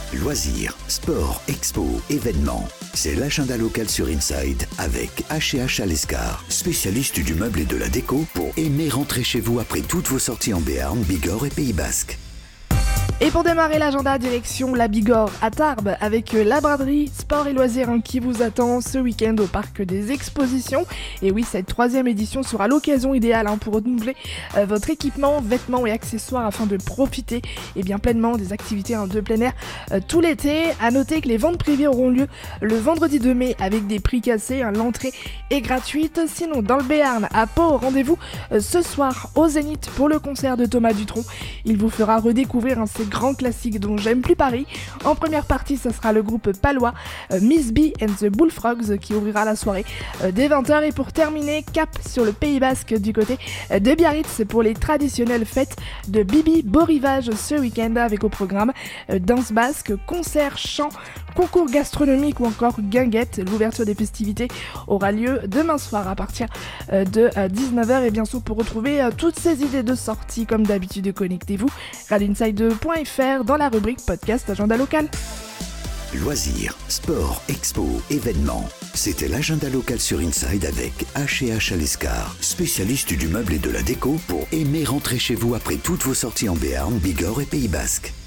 Loisirs, sport, expo, événements. C'est l'agenda local sur Inside avec H&H Alescar, spécialiste du meuble et de la déco pour aimer rentrer chez vous après toutes vos sorties en Béarn, Bigorre et Pays Basque. Et pour démarrer l'agenda, direction la Bigorre à Tarbes avec la braderie sport et loisirs qui vous attend ce week-end au parc des expositions. Et oui, cette 3e édition sera l'occasion idéale pour renouveler votre équipement, vêtements et accessoires afin de profiter pleinement des activités de plein air tout l'été. À noter que les ventes privées auront lieu le vendredi 2 mai avec des prix cassés. L'entrée est gratuite. Sinon, dans le Béarn, à Pau, rendez-vous ce soir au Zénith pour le concert de Thomas Dutronc. Il vous fera redécouvrir ces grands classiques dont j'aime plus Paris. En première partie, ce sera le groupe palois Miss B and the Bullfrogs qui ouvrira la soirée dès 20h. Et pour terminer, cap sur le Pays Basque du côté de Biarritz pour les traditionnelles fêtes de Bibi Beau Rivage ce week-end avec au programme danse basque, concert, chant, concours gastronomique ou encore guinguette. L'ouverture des festivités aura lieu demain soir à partir de 19h. Et bien sûr, pour retrouver toutes ces idées de sortie, comme d'habitude, connectez-vous radioside.fr dans la rubrique podcast agenda local. Loisirs, sport, expo, événements. C'était l'agenda local sur Inside avec H&H Alescar, spécialiste du meuble et de la déco pour aimer rentrer chez vous après toutes vos sorties en Béarn, Bigorre et Pays Basque.